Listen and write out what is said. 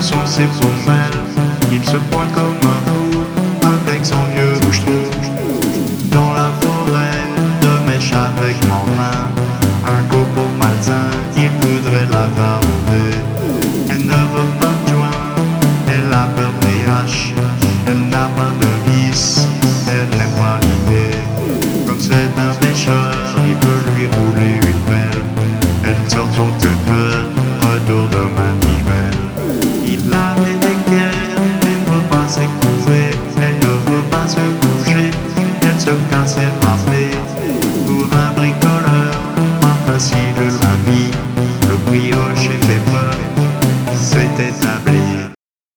sont ses poumelles. Il se pointe comme un fou avec son vieux bouche-trou. Dans la forêt de mèche avec mon main, un copeau malsain, il voudrait la garder. Elle ne veut pas de joint, elle a peur des haches. Elle n'a pas de vice, elle n'aime pas l'idée. Comme c'est un pêcheur, il peut lui rouler une pelle. Elle sort son tuteur, retour de manivelle. Il a des équerres, elle ne veut pas s'écouver. Elle ne veut pas se coucher, elle se casse et parfait.